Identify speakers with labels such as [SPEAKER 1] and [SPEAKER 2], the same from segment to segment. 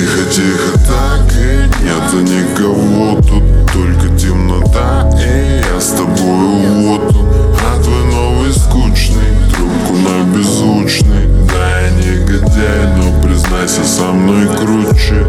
[SPEAKER 1] Тихо-тихо так, и нету никого тут, только темнота, и я с тобою вот он. А твой новый скучный, трубку на беззвучный. Да, я негодяй, но признайся, со мной круче.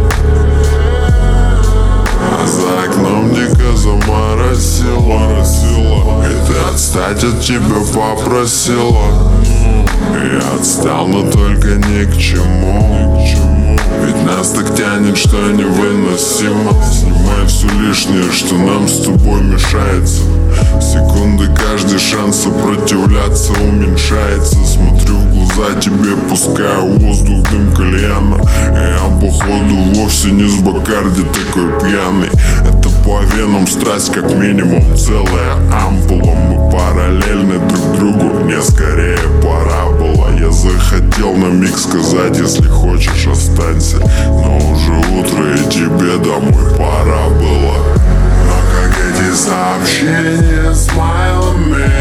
[SPEAKER 1] А за окном дико заморосило, и ты отстать от тебя попросила. Я отстал, но только ни к чему. Ведь нас так тянет, что невыносимо. Снимай все лишнее, что нам с тобой мешается. Секунды каждый шанс сопротивляться уменьшается. Смотрю в глаза тебе, пускаю воздух, дым кальяна. И я походу вовсе не с Бакарди такой пьяный. Это по венам страсть как минимум целая ампула. Мы параллельны друг другу, мне скорее пора было. Я захотел на миг сказать, если хочешь останься, но уже утро и тебе домой пора было. Но как эти сообщения смайлами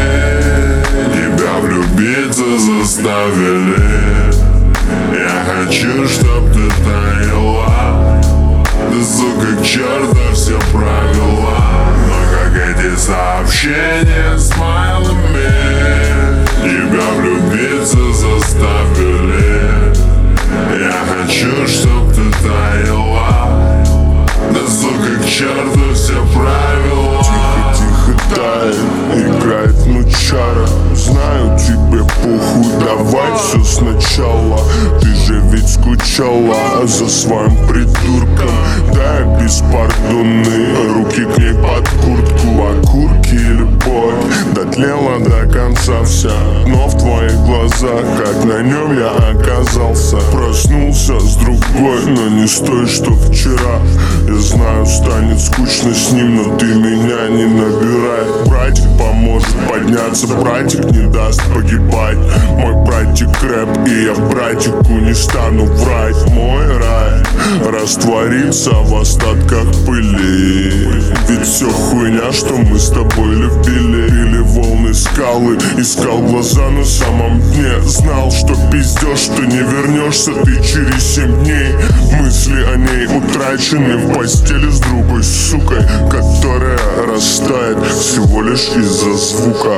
[SPEAKER 1] тебя влюбиться заставили. Я хочу, чтоб ты таяла, да сука к черту все правила. Но как эти сообщения смайлами тебя влюбиться заставили. Я хочу, чтоб ты таяла, да сука к черту все правила.
[SPEAKER 2] Тихо-тихо тает, играет нучара. Знаю, тебе похуй, давай все сначала. Ты же ведь скучала за своим придурком. Да, я беспардонный, руки к ней под куртку. Окурки и любовь дотлела до конца вся. Но в твоих глазах, как на нем я оказался. Проснулся с другой, но не с той, что вчера. Я знаю, станет скучно с ним, но ты меня не набирай. Братик поможет подняться, братик не даст погибать. Мой братик рэп, и я братику не стану врать. Мой рай растворится в остатках пыли. Ведь все хуйня, что мы с тобой любили. Пили волны скалы, искал глаза на самом дне. Знал, что пиздешь, что не вернешься ты через 7 дней. Мысли о ней утрачены в постели с другой сукой, которая растает всего лишь из-за звука.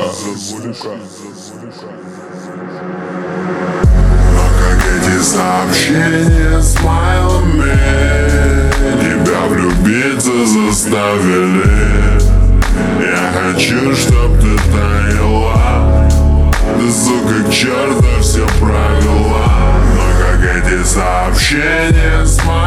[SPEAKER 1] Но как эти сообщения смайлами тебя влюбиться заставили. Я хочу, чтоб ты таяла, да сука к черту все правила. Но как эти сообщения смайлами